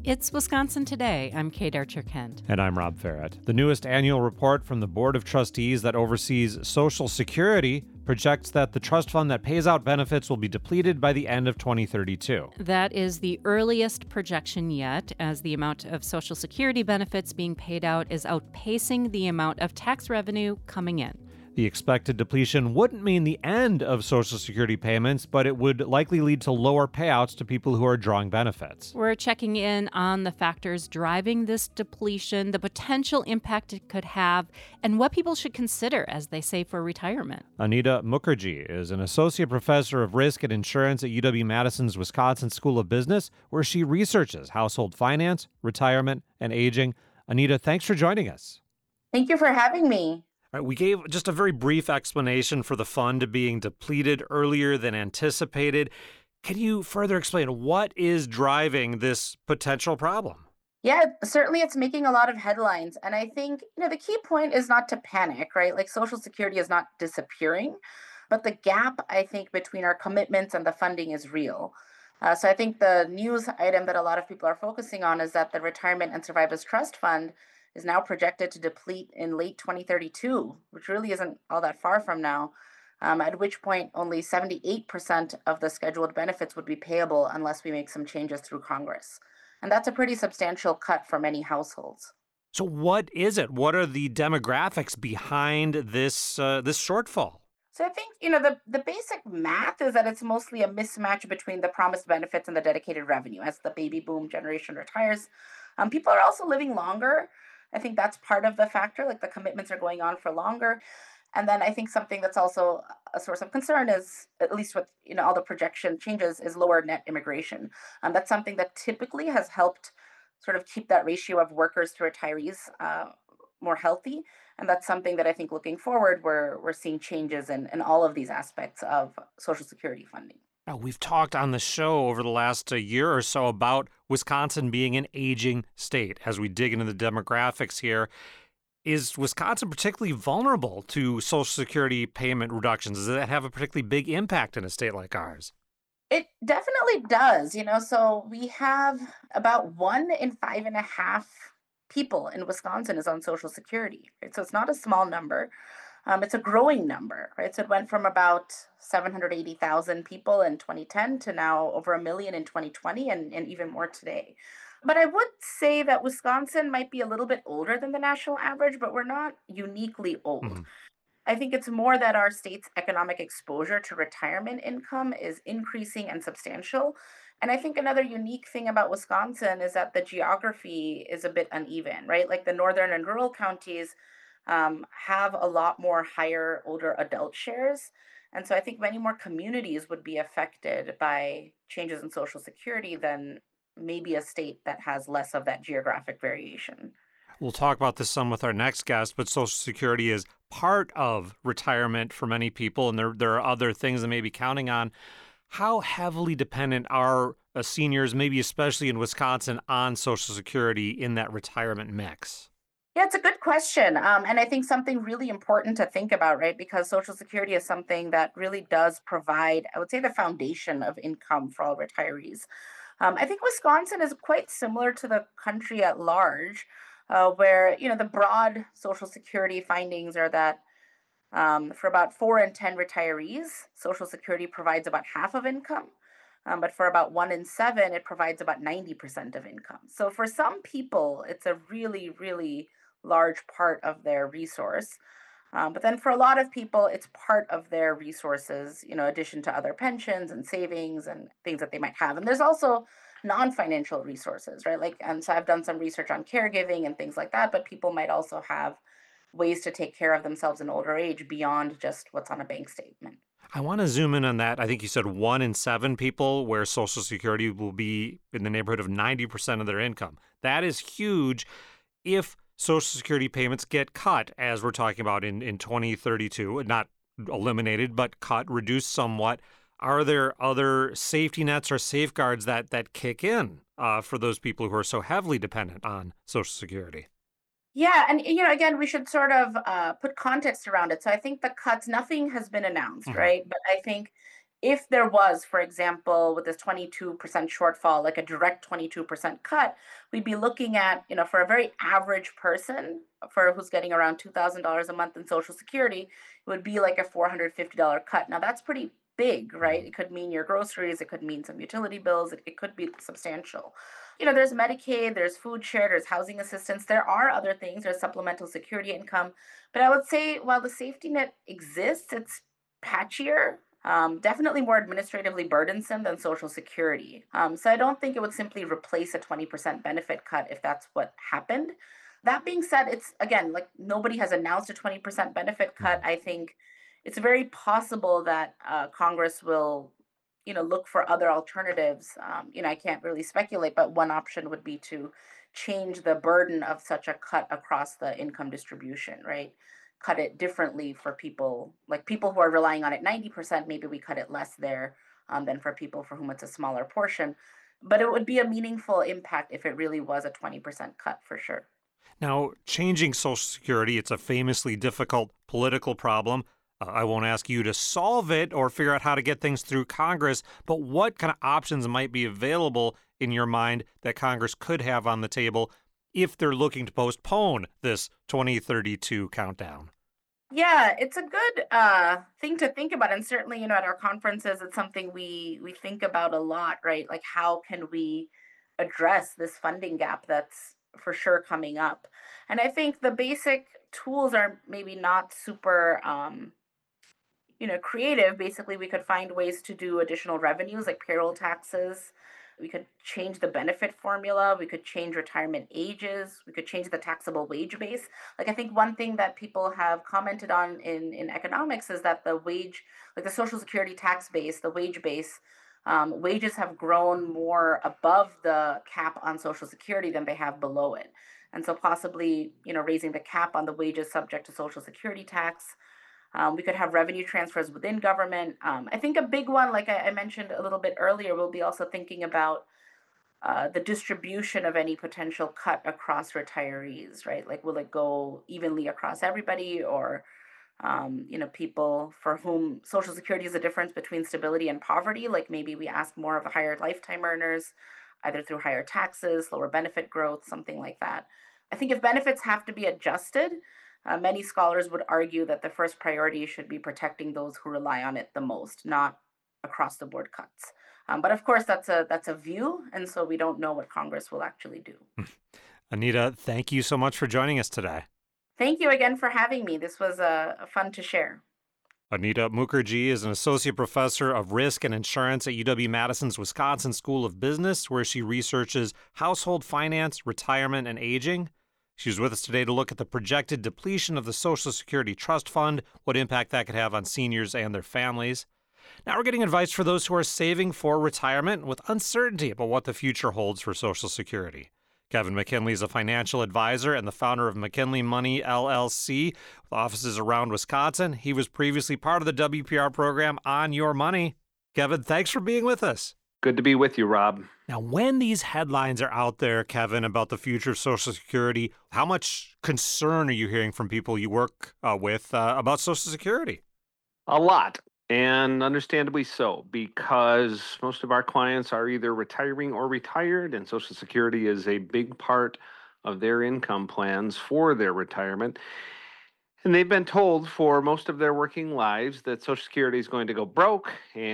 It's Wisconsin Today. I'm Kate Archer-Kent. And I'm Rob Farrett. The newest annual report from the Board of Trustees that oversees Social Security projects that the trust fund that pays out benefits will be depleted by the end of 2032. That is the earliest projection yet, as the amount of Social Security benefits being paid out is outpacing the amount of tax revenue coming in. The expected depletion wouldn't mean the end of Social Security payments, but it would likely lead to lower payouts to people who are drawing benefits. We're checking in on the factors driving this depletion, the potential impact it could have, and what people should consider as they save for retirement. Anita Mukherjee is an associate professor of risk and insurance at UW-Madison's Wisconsin School of Business, where she researches household finance, retirement, and aging. Anita, thanks for joining us. Thank you for having me. We gave just a very brief explanation for the fund being depleted earlier than anticipated. Can you further explain what is driving this potential problem? Yeah, certainly it's making a lot of headlines. And I think, the key point is not to panic, right? Like Social Security is not disappearing, but the gap, I think, between our commitments and the funding is real. So I think the news item that a lot of people are focusing on is that the Retirement and Survivors Trust Fund is now projected to deplete in late 2032, which really isn't all that far from now, at which point only 78% of the scheduled benefits would be payable unless we make some changes through Congress. And that's a pretty substantial cut for many households. So what is it? What are the demographics behind this shortfall? So I think, the basic math is that it's mostly a mismatch between the promised benefits and the dedicated revenue. As the baby boom generation retires, people are also living longer. I think that's part of the factor, like the commitments are going on for longer. And then I think something that's also a source of concern is, at least with all the projection changes, is lower net immigration. That's something that typically has helped sort of keep that ratio of workers to retirees more healthy. And that's something that I think looking forward, we're seeing changes in all of these aspects of Social Security funding. Now, we've talked on the show over the last year or so about Wisconsin being an aging state. As we dig into the demographics here, is Wisconsin particularly vulnerable to Social Security payment reductions? Does that have a particularly big impact in a state like ours? It definitely does. So we have about 1 in 5.5 people in Wisconsin is on Social Security. Right? So it's not a small number. It's a growing number, right? So it went from about 780,000 people in 2010 to now over 1 million in 2020 and even more today. But I would say that Wisconsin might be a little bit older than the national average, but we're not uniquely old. Mm-hmm. I think it's more that our state's economic exposure to retirement income is increasing and substantial. And I think another unique thing about Wisconsin is that the geography is a bit uneven, right? Like the northern and rural counties have a lot more higher older adult shares. And so I think many more communities would be affected by changes in Social Security than maybe a state that has less of that geographic variation. We'll talk about this some with our next guest, but Social Security is part of retirement for many people, and there are other things they may be counting on. How heavily dependent are seniors, maybe especially in Wisconsin, on Social Security in that retirement mix? Yeah, it's a good question. And I think something really important to think about, right? Because Social Security is something that really does provide, I would say, the foundation of income for all retirees. I think Wisconsin is quite similar to the country at large, where, the broad Social Security findings are that for about 4 in 10 retirees, Social Security provides about half of income. But for about 1 in 7, it provides about 90% of income. So for some people, it's a really, really large part of their resource. But then for a lot of people, it's part of their resources, addition to other pensions and savings and things that they might have. And there's also non-financial resources, right? And so I've done some research on caregiving and things like that, but people might also have ways to take care of themselves in older age beyond just what's on a bank statement. I want to zoom in on that. I think you said 1 in 7 people where Social Security will be in the neighborhood of 90% of their income. That is huge if Social Security payments get cut, as we're talking about in 2032, not eliminated, but cut, reduced somewhat. Are there other safety nets or safeguards that kick in for those people who are so heavily dependent on Social Security? Yeah, and again, we should sort of put context around it. So I think the cuts, nothing has been announced, right? But I think if there was, for example, with this 22% shortfall, like a direct 22% cut, we'd be looking at, for a very average person, for who's getting around $2,000 a month in Social Security, it would be like a $450 cut. Now that's pretty big, right? It could mean your groceries, it could mean some utility bills, it could be substantial. There's Medicaid, there's food share, there's housing assistance, there are other things, there's supplemental security income. But I would say while the safety net exists, it's patchier, definitely more administratively burdensome than Social Security. So I don't think it would simply replace a 20% benefit cut if that's what happened. That being said, it's again, like nobody has announced a 20% benefit cut. I think it's very possible that Congress will, look for other alternatives. I can't really speculate, but one option would be to change the burden of such a cut across the income distribution, right? Cut it differently for people, like people who are relying on it 90%, maybe we cut it less there than for people for whom it's a smaller portion. But it would be a meaningful impact if it really was a 20% cut for sure. Now, changing Social Security, it's a famously difficult political problem. I won't ask you to solve it or figure out how to get things through Congress, but what kind of options might be available in your mind that Congress could have on the table if they're looking to postpone this 2032 countdown? Yeah, it's a good thing to think about. And certainly, at our conferences, it's something we think about a lot, right? Like, how can we address this funding gap that's for sure coming up? And I think the basic tools are maybe not super creative. Basically, we could find ways to do additional revenues like payroll taxes. We could change the benefit formula. We could change retirement ages. We could change the taxable wage base. Like, I think one thing that people have commented on in economics is that the wage, like the Social Security tax base, the wage base, wages have grown more above the cap on Social Security than they have below it. And so possibly, raising the cap on the wages subject to Social Security tax. We could have revenue transfers within government. I think a big one, like I mentioned a little bit earlier, we'll be also thinking about the distribution of any potential cut across retirees, right? Like, will it go evenly across everybody, or, people for whom Social Security is a difference between stability and poverty? Like, maybe we ask more of the higher lifetime earners, either through higher taxes, lower benefit growth, something like that. I think if benefits have to be adjusted, many scholars would argue that the first priority should be protecting those who rely on it the most, not across the board cuts. But of course, that's a view, and so we don't know what Congress will actually do. Anita, thank you so much for joining us today. Thank you again for having me. This was fun to share. Anita Mukherjee is an associate professor of risk and insurance at UW-Madison's Wisconsin School of Business, where she researches household finance, retirement, and aging. She's with us today to look at the projected depletion of the Social Security Trust Fund, what impact that could have on seniors and their families. Now we're getting advice for those who are saving for retirement with uncertainty about what the future holds for Social Security. Kevin McKinley is a financial advisor and the founder of McKinley Money, LLC, with offices around Wisconsin. He was previously part of the WPR program On Your Money. Kevin, thanks for being with us. Good to be with you, Rob. Now, when these headlines are out there, Kevin, about the future of Social Security, how much concern are you hearing from people you work with about Social Security? A lot, and understandably so, because most of our clients are either retiring or retired, and Social Security is a big part of their income plans for their retirement. And they've been told for most of their working lives that Social Security is going to go broke,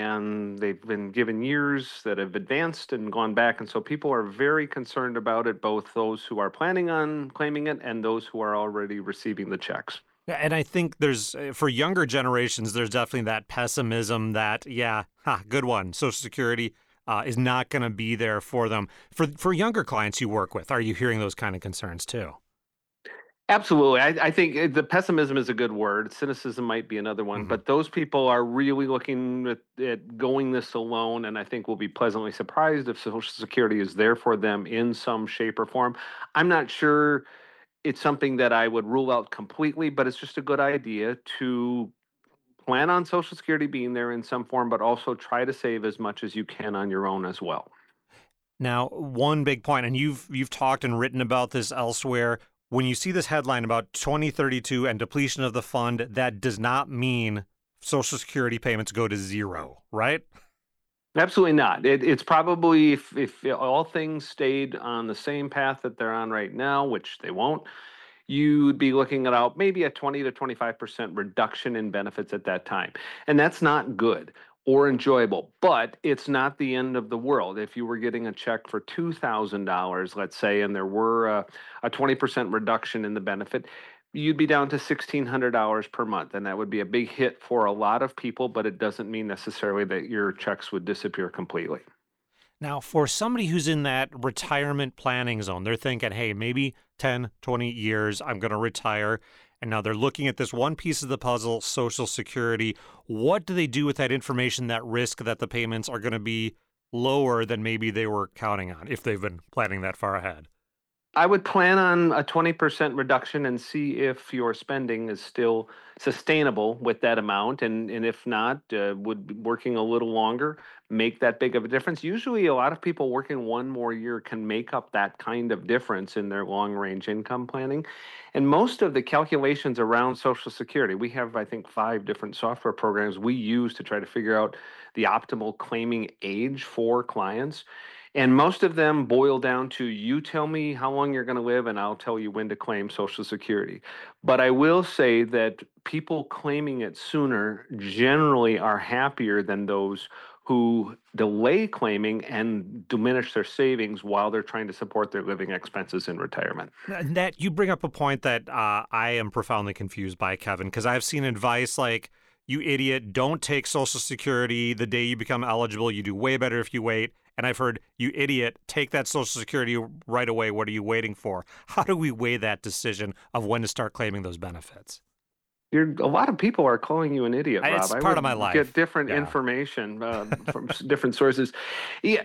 and they've been given years that have advanced and gone back. And so people are very concerned about it, both those who are planning on claiming it and those who are already receiving the checks. And I think there's, for younger generations, there's definitely that pessimism that, good one, Social Security is not going to be there for them. For younger clients you work with, are you hearing those kind of concerns too? Absolutely. I think the pessimism is a good word. Cynicism might be another one, but those people are really looking at going this alone, and I think will be pleasantly surprised if Social Security is there for them in some shape or form. I'm not sure it's something that I would rule out completely, but it's just a good idea to plan on Social Security being there in some form, but also try to save as much as you can on your own as well. Now, one big point, and you've talked and written about this elsewhere. When you see this headline about 2032 and depletion of the fund, that does not mean Social Security payments go to zero, right? Absolutely not. It's probably if all things stayed on the same path that they're on right now, which they won't, you'd be looking at about maybe a 20 to 25% reduction in benefits at that time. And that's not good or enjoyable, but it's not the end of the world. If you were getting a check for $2,000, let's say, and there were a 20% reduction in the benefit, you'd be down to $1,600 per month. And that would be a big hit for a lot of people, but it doesn't mean necessarily that your checks would disappear completely. Now, for somebody who's in that retirement planning zone, they're thinking, hey, maybe 10, 20 years, I'm going to retire. And now they're looking at this one piece of the puzzle, Social Security. What do they do with that information, that risk that the payments are going to be lower than maybe they were counting on if they've been planning that far ahead? I would plan on a 20% reduction and see if your spending is still sustainable with that amount. And if not, would working a little longer make that big of a difference? Usually, a lot of people working one more year can make up that kind of difference in their long range income planning. And most of the calculations around Social Security, we have, I think, 5 different software programs we use to try to figure out the optimal claiming age for clients. And most of them boil down to you tell me how long you're going to live, and I'll tell you when to claim Social Security. But I will say that people claiming it sooner generally are happier than those who delay claiming and diminish their savings while they're trying to support their living expenses in retirement. That you bring up a point that I am profoundly confused by, Kevin, because I've seen advice like, you idiot, don't take Social Security the day you become eligible. You do way better if you wait. And I've heard, you idiot, take that Social Security right away. What are you waiting for? How do we weigh that decision of when to start claiming those benefits? A lot of people are calling you an idiot, Rob. It's part of my life. Get different information from different sources. Yeah,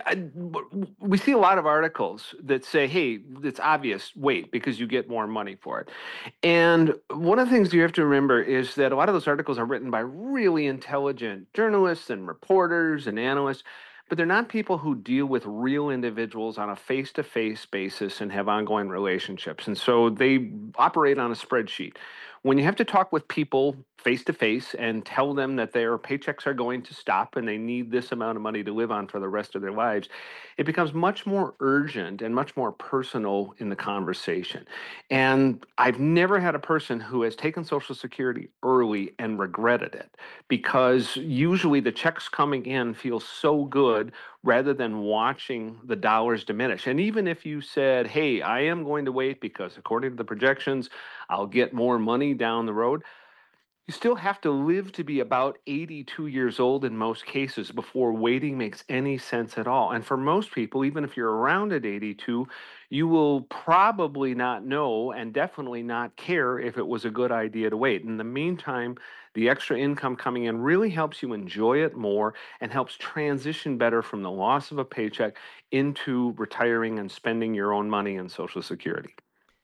we see a lot of articles that say, hey, it's obvious, wait, because you get more money for it. And one of the things you have to remember is that a lot of those articles are written by really intelligent journalists and reporters and analysts, but they're not people who deal with real individuals on a face-to-face basis and have ongoing relationships. And so they operate on a spreadsheet. When you have to talk with people face-to-face and tell them that their paychecks are going to stop and they need this amount of money to live on for the rest of their lives, it becomes much more urgent and much more personal in the conversation. And I've never had a person who has taken Social Security early and regretted it, because usually the checks coming in feel so good rather than watching the dollars diminish. And even if you said, hey, I am going to wait because according to the projections, I'll get more money down the road, you still have to live to be about 82 years old in most cases before waiting makes any sense at all. And for most people, even if you're around at 82, you will probably not know and definitely not care if it was a good idea to wait. In the meantime, the extra income coming in really helps you enjoy it more and helps transition better from the loss of a paycheck into retiring and spending your own money in Social Security.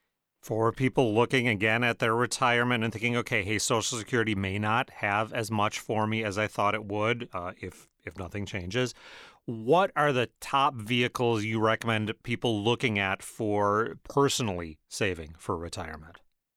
For people looking again at their retirement and thinking, okay, hey, Social Security may not have as much for me as I thought it would if nothing changes, what are the top vehicles you recommend people looking at for personally saving for retirement?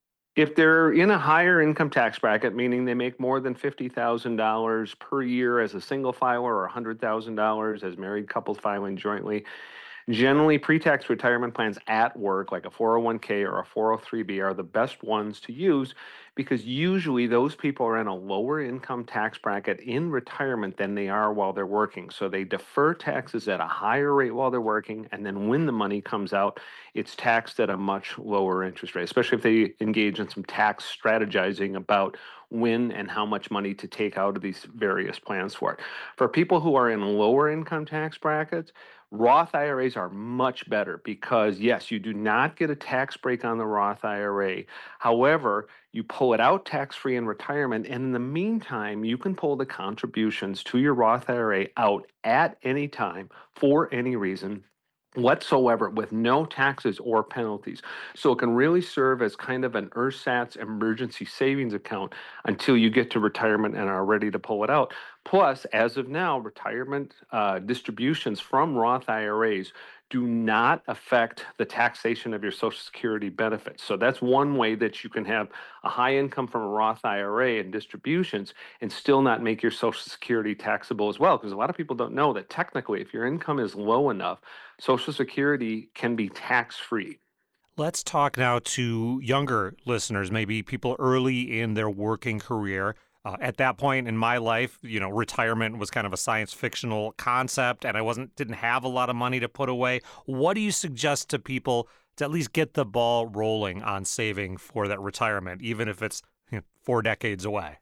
If they're in a higher income tax bracket, meaning they make more than $50,000 per year as a single filer or $100,000 as married couples filing jointly, generally, pre-tax retirement plans at work, like a 401k or a 403b, are the best ones to use because usually those people are in a lower income tax bracket in retirement than they are while they're working. So they defer taxes at a higher rate while they're working, and then when the money comes out, it's taxed at a much lower interest rate, especially if they engage in some tax strategizing about when and how much money to take out of these various plans for it. For people who are in lower income tax brackets, Roth IRAs are much better because, yes, you do not get a tax break on the Roth IRA. However, you pull it out tax-free in retirement, and in the meantime, you can pull the contributions to your Roth IRA out at any time for any reason whatsoever with no taxes or penalties. So it can really serve as kind of an ersatz emergency savings account until you get to retirement and are ready to pull it out. Plus, as of now, retirement distributions from Roth IRAs do not affect the taxation of your Social Security benefits. So that's one way that you can have a high income from a Roth IRA and distributions and still not make your Social Security taxable as well. Because a lot of people don't know that technically, if your income is low enough, Social Security can be tax-free. Let's talk now to younger listeners, maybe people early in their working career. At that point in my life, retirement was kind of a science fictional concept, and I didn't have a lot of money to put away. What do you suggest to people to at least get the ball rolling on saving for that retirement, even if it's 4 decades away?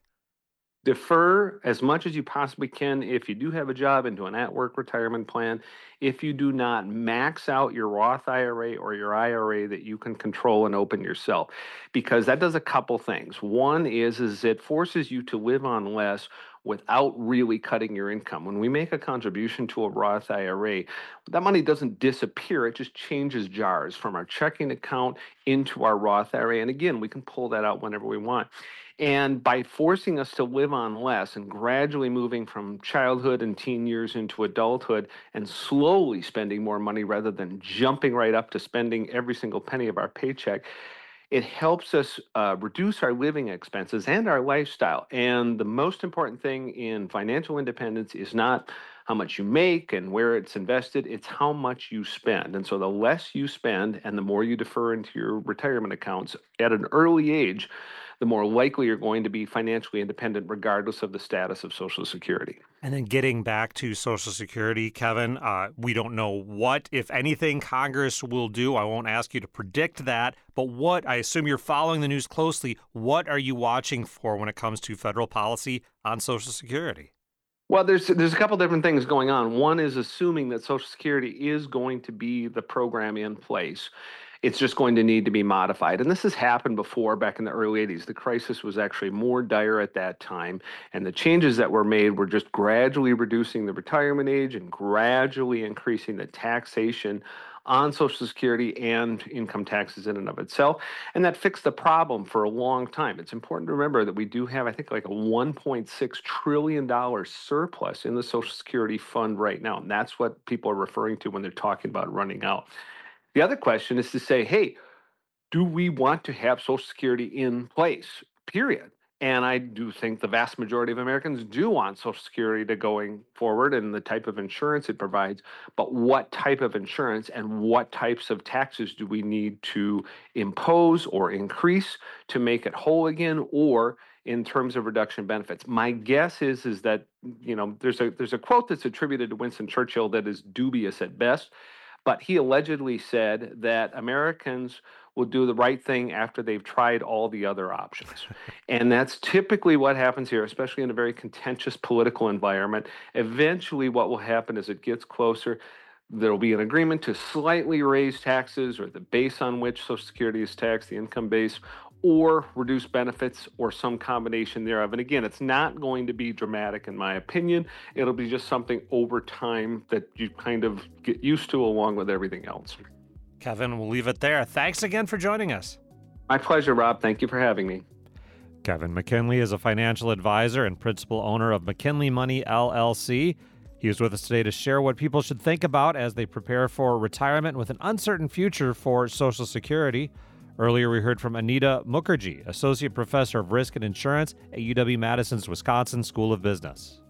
Defer as much as you possibly can if you do have a job into an at-work retirement plan. If you do not, max out your Roth IRA or your IRA that you can control and open yourself, because that does a couple things. One is it forces you to live on less without really cutting your income. When we make a contribution to a Roth IRA, that money doesn't disappear. It just changes jars from our checking account into our Roth IRA. And again, we can pull that out whenever we want. And by forcing us to live on less and gradually moving from childhood and teen years into adulthood and slowly spending more money rather than jumping right up to spending every single penny of our paycheck, it helps us reduce our living expenses and our lifestyle. And the most important thing in financial independence is not how much you make and where it's invested, it's how much you spend. And so the less you spend and the more you defer into your retirement accounts at an early age, the more likely you're going to be financially independent regardless of the status of Social Security. And then getting back to Social Security, Kevin, we don't know what, if anything, Congress will do. I won't ask you to predict that, but I assume you're following the news closely. What are you watching for when it comes to federal policy on Social Security? Well, there's a couple different things going on. One is assuming that Social Security is going to be the program in place. It's just going to need to be modified. And this has happened before back in the early 80s. The crisis was actually more dire at that time. And the changes that were made were just gradually reducing the retirement age and gradually increasing the taxation on Social Security and income taxes in and of itself. And that fixed the problem for a long time. It's important to remember that we do have, I think, like a $1.6 trillion surplus in the Social Security fund right now. And that's what people are referring to when they're talking about running out. The other question is to say, hey, do we want to have Social Security in place, period? And I do think the vast majority of Americans do want Social Security to going forward and the type of insurance it provides. But what type of insurance and what types of taxes do we need to impose or increase to make it whole again, or in terms of reduction benefits? My guess is that, there's a quote that's attributed to Winston Churchill that is dubious at best. But he allegedly said that Americans will do the right thing after they've tried all the other options. And that's typically what happens here, especially in a very contentious political environment. Eventually, what will happen as it gets closer, there will be an agreement to slightly raise taxes or the base on which Social Security is taxed, the income base, or reduce benefits, or some combination thereof. And again, it's not going to be dramatic, in my opinion. It'll be just something over time that you kind of get used to along with everything else. Kevin, we'll leave it there. Thanks again for joining us. My pleasure, Rob. Thank you for having me. Kevin McKinley is a financial advisor and principal owner of McKinley Money, LLC. He was with us today to share what people should think about as they prepare for retirement with an uncertain future for Social Security. Earlier, we heard from Anita Mukherjee, Associate Professor of Risk and Insurance at UW-Madison's Wisconsin School of Business.